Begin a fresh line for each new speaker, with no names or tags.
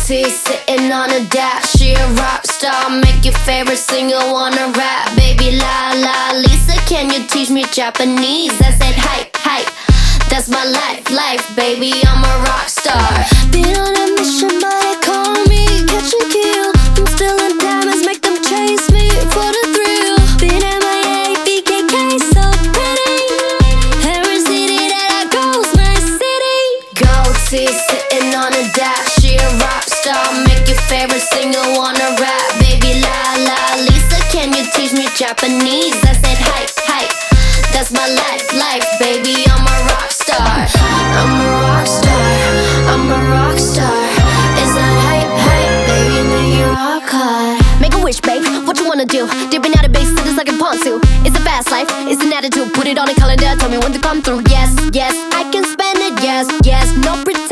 teeth sitting on a dash. She a rock star, make your favorite singer wanna rap. Baby la la Lisa, can you teach me Japanese? I said hype, hype, that's my life, baby, I'm a rock star. Been on a mission, but they call me catch and kill. I'm stealing diamonds, make them chase me for the thrill. Been MIA, BKK, so pretty. Every city that I go's my city. Gold teeth sitting on a dash. She a rock star, make your favorite singer wanna rap. Baby la la Lisa, can you teach me Japanese? I said hype, hype, that's my life, baby, I'm a rock star. I'm a rock star, I'm a rock star. Is that hype, hype, baby, make you rock hard.
Make a wish, babe, what you wanna do? Dipping out of base, it's like a ponzu. It's a fast life, it's an attitude. Put it on a calendar, tell me when to come through. Yes, yes, I can spend it, yes, yes. No pretend